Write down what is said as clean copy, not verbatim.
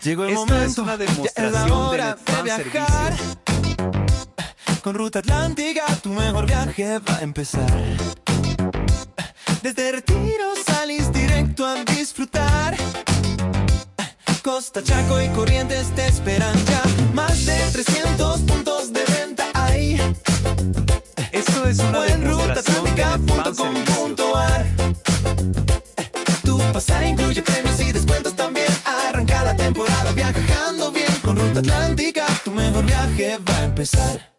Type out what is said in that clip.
Llegó el Esta momento, es una ya es la demostración hora del de viajar. Con Ruta Atlántica tu mejor viaje va a empezar. Desde Retiro salís directo a disfrutar. Costa, Chaco y Corrientes te esperan ya. Más de 300 puntos de venta hay. Esto es una O en demostración del Fan Servicio. rutaatlántica.com.ar. Tu pasaje incluye premios y descuentos también. Arranca la temporada viajando bien. Con Ruta Atlántica tu mejor viaje va a empezar.